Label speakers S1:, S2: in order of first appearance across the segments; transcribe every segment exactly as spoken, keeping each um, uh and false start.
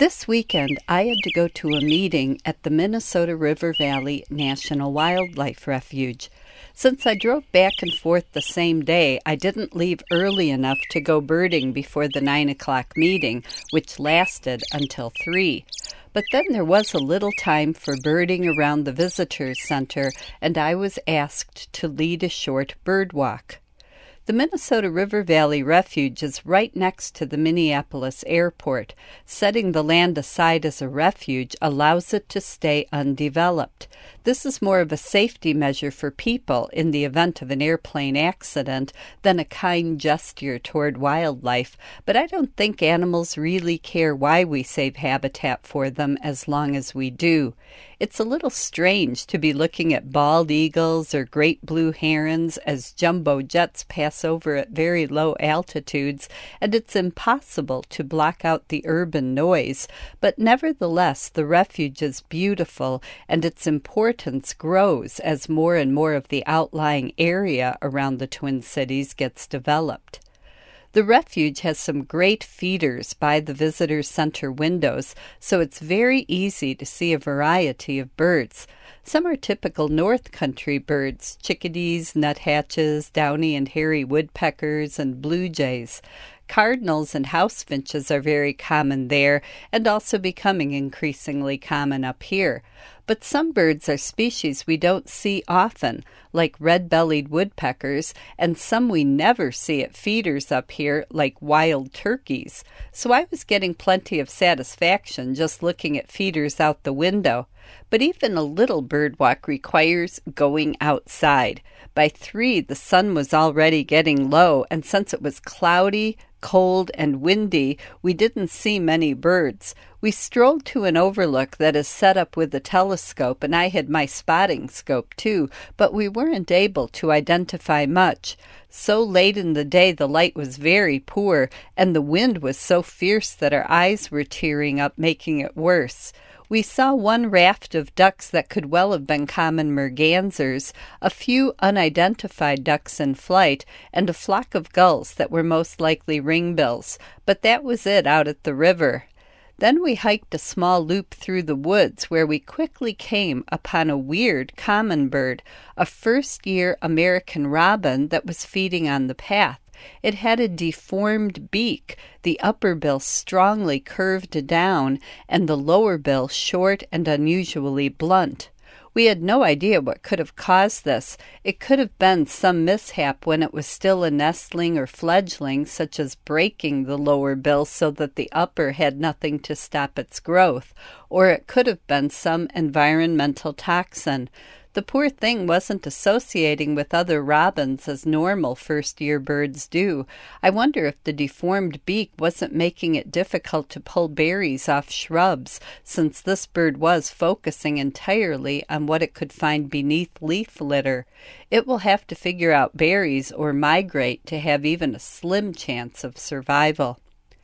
S1: This weekend, I had to go to a meeting at the Minnesota River Valley National Wildlife Refuge. Since I drove back and forth the same day, I didn't leave early enough to go birding before the nine o'clock meeting, which lasted until three. But then there was a little time for birding around the Visitors Center, and I was asked to lead a short bird walk. The Minnesota River Valley Refuge is right next to the Minneapolis airport. Setting the land aside as a refuge allows it to stay undeveloped. This is more of a safety measure for people in the event of an airplane accident than a kind gesture toward wildlife, but I don't think animals really care why we save habitat for them as long as we do. It's a little strange to be looking at bald eagles or great blue herons as jumbo jets pass over at very low altitudes, and it's impossible to block out the urban noise, but nevertheless the refuge is beautiful, and its importance grows as more and more of the outlying area around the Twin Cities gets developed. The refuge has some great feeders by the Visitor Center windows, so it's very easy to see a variety of birds. Some are typical North Country birds, chickadees, nuthatches, downy and hairy woodpeckers, and blue jays. Cardinals and house finches are very common there and also becoming increasingly common up here. But some birds are species we don't see often, like red-bellied woodpeckers, and some we never see at feeders up here, like wild turkeys. So I was getting plenty of satisfaction just looking at feeders out the window. But even a little bird walk requires going outside. By three, the sun was already getting low, and since it was cloudy, cold, and windy, we didn't see many birds. We strolled to an overlook that is set up with a telescope, and I had my spotting scope too, but we weren't able to identify much. So late in the day the light was very poor, and the wind was so fierce that our eyes were tearing up, making it worse. We saw one raft of ducks that could well have been common mergansers, a few unidentified ducks in flight, and a flock of gulls that were most likely ringbills, but that was it out at the river. Then we hiked a small loop through the woods where we quickly came upon a weird common bird, a first-year American robin that was feeding on the path. It had a deformed beak, the upper bill strongly curved down, and the lower bill short and unusually blunt. We had no idea what could have caused this. It could have been some mishap when it was still a nestling or fledgling, such as breaking the lower bill so that the upper had nothing to stop its growth, or it could have been some environmental toxin. The poor thing wasn't associating with other robins as normal first-year birds do. I wonder if the deformed beak wasn't making it difficult to pull berries off shrubs, since this bird was focusing entirely on what it could find beneath leaf litter. It will have to figure out berries or migrate to have even a slim chance of survival.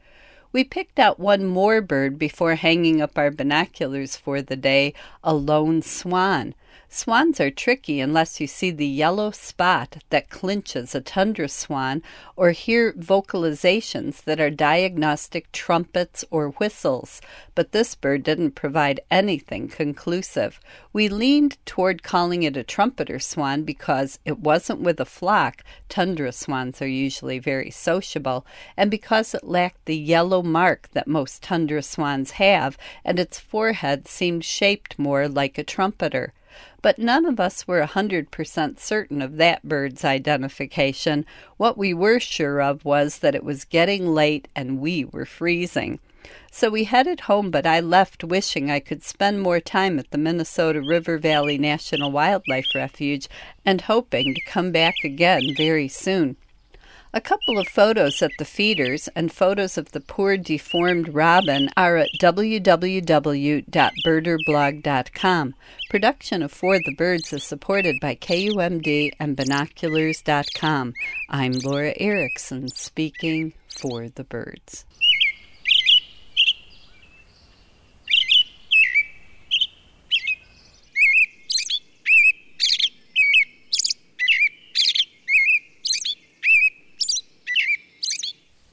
S1: We picked out one more bird before hanging up our binoculars for the day, a lone swan. Swans are tricky unless you see the yellow spot that clinches a tundra swan or hear vocalizations that are diagnostic trumpets or whistles, but this bird didn't provide anything conclusive. We leaned toward calling it a trumpeter swan because it wasn't with a flock. Tundra swans are usually very sociable, and because it lacked the yellow mark that most tundra swans have, and its forehead seemed shaped more like a trumpeter. But none of us were a hundred percent certain of that bird's identification. What we were sure of was that it was getting late and we were freezing. So we headed home, but I left wishing I could spend more time at the Minnesota River Valley National Wildlife Refuge and hoping to come back again very soon. A couple of photos at the feeders and photos of the poor deformed robin are at w w w dot birder blog dot com. Production of For the Birds is supported by K U M D and binoculars dot com. I'm Laura Erickson, speaking for the birds.